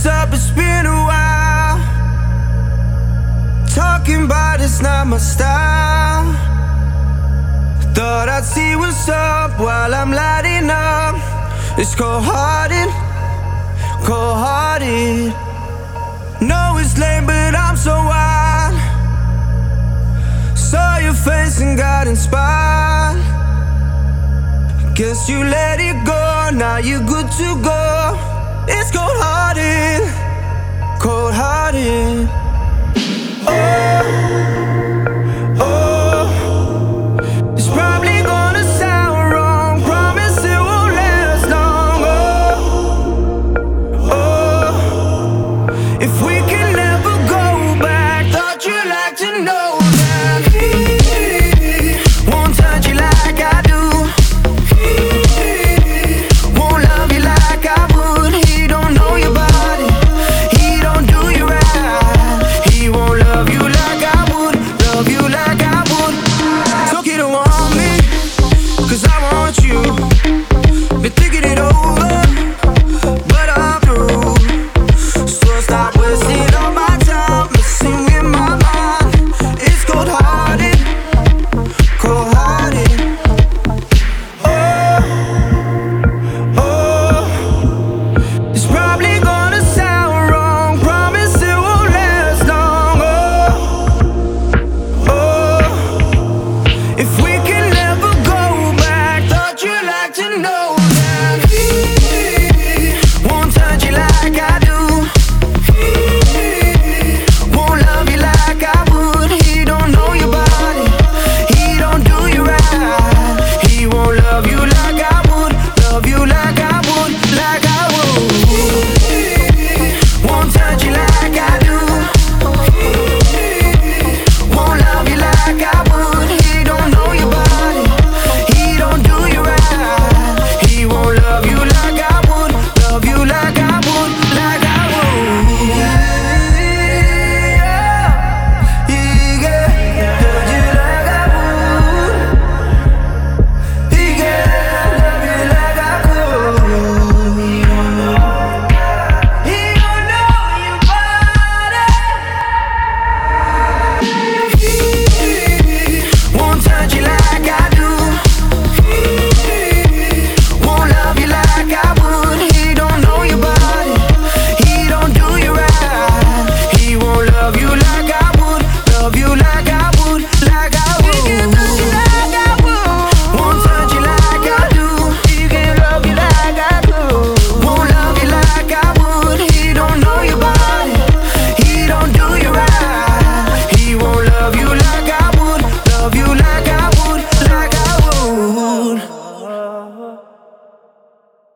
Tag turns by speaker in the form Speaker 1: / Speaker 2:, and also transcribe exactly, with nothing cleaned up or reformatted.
Speaker 1: what's up? It's been a while. Talking about it's not my style. Thought I'd see what's up while I'm lighting up. It's cold-hearted, cold-hearted. Know it's lame, but I'm so wild. Saw your face and got inspired. Guess you let it go, now you're good to go. It's cold-hearted, cold-hearted. Oh, oh, it's probably gonna sound wrong. Promise it won't last long. Oh, oh, if we